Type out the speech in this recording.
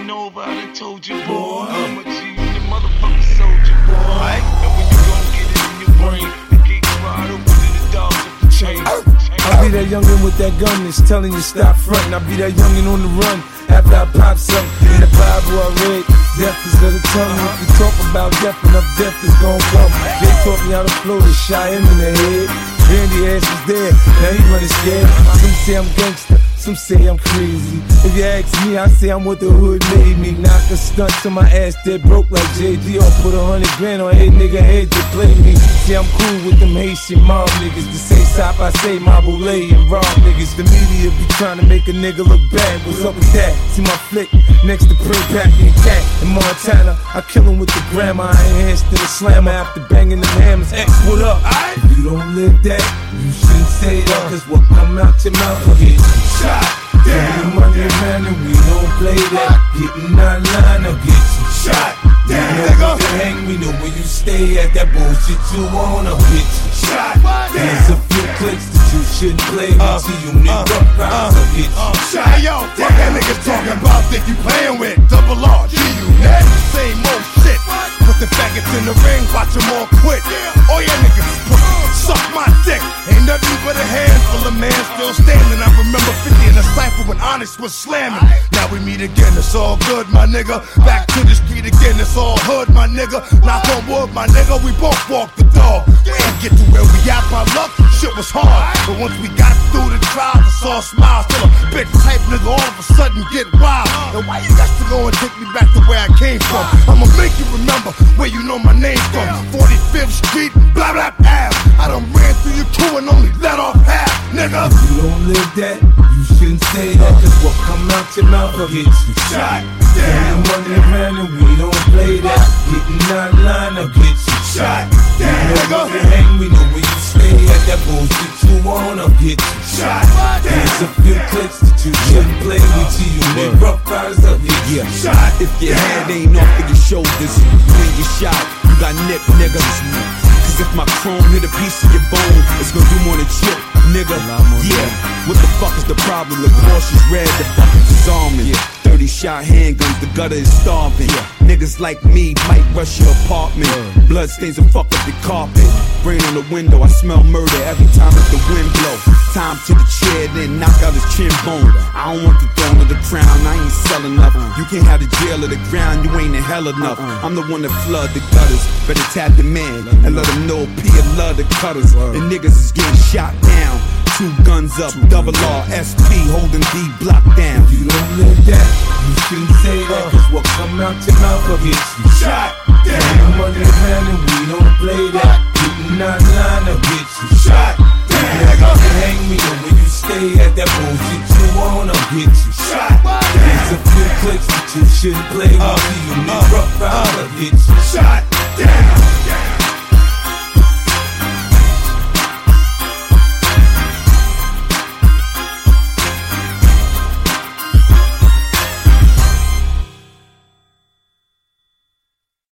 been over, I done told you, boy. I'm a G, the motherfucking soldier, boy. And when you gon' get it in your brain, the gates wide open to the dogs of the chain. I'll be that youngin' with that gun that's telling you stop frontin'. I'll be that youngin' on the run after I pop something. In the Bible I read, death is of the tongue. If you talk about death, enough death is gon' come. They taught me how to flow to shot him in the head. Randy ass was dead, now he running scared. Some say I'm gangster, some say I'm crazy. If you ask me, I say I'm what the hood made me. Knock a stunt till my ass dead broke like JG. Or put 100 grand on every nigga head to play me. See, I'm cool with them Haitian mob niggas. The say stop, I say my boulay and raw niggas. The media be trying to make a nigga look bad. What's up with that? See my flick next to Pray Pack and Cat in Montana. I kill him with the grandma. I enhanced to the slammer after banging them hammers. X, what up? If you don't live that, you shouldn't say that. Cause what come out your mouth will get you shot. Damn, money man, and we don't play that. Getting out line, I'll get you shot. Damn, nigga, hang me know where you stay at. That bullshit you wanna get you shot. There's a few clicks that you shouldn't play with. See you nigga, I'll get you shot. Hey yo, what that nigga talking about? Think you playing with Double R, G-Unit? Same old shit. Put the faggots in the ring, watch them all quit. All your niggas suck my dick. Ain't nothing but a handful of man still standing. I remember 50 in a cypher when Onyx was slamming. Now we meet again, it's all good, my nigga. Back to the street again, it's all hood, my nigga. Knock on wood, my nigga, we both walk the dog. Ain't get to where we at by luck, shit was hard. But once we got through the trials, I saw smiles. Till a bitch type nigga all of a sudden get wild. And why you got to go and take me back to where I came from? I'ma make you remember where you know my name from. 45th Street, blah blah Ave. I done ran through your crew and only let off half, nigga. If you don't live that, you shouldn't say that. Cause what come out your mouth will get you shot. Damn, money around and we don't play that. Getting out line, I'll get you shot. Damn, nigga, hang we know where you stay at. That bullshit you want, I'll get you shot. There's a few clicks that you shouldn't play with. You need rough riders, I'll get you shot. If your head ain't off of your shoulders, when you shot, you got nip, nigga. Cause if my chrome hit a piece of your bone, it's gonna do more than chip, nigga. Yeah, what the fuck is the problem? The Porsche's red, the buckets is almond. 30 shot handguns, the gutter is starving. Niggas like me might rush your apartment. Blood stains and fuck up the carpet. Brain on the window, I smell murder every time that the wind blow. Time to the chair, then knock out his chin bone. I don't want the throne or the crown, I ain't selling enough. You can't have the jail or the ground, you ain't in hell enough. I'm the one that flood the gutters. Better tap the man and let him know P love the cutters. And niggas is getting shot down. 2 guns up, Double R, SP holding D block down. If you don't live that, you shouldn't say that. Cause what come out your mouth will get you shot. Damn, money man and we don't play that. Getting out line, I'll get you shot. Damn, nigga, hang me know where you stay at. That bullshit you want, I'll get you shot. There's a few clicks that you shouldn't play with. You need rough riders, I'll get you shot. Damn.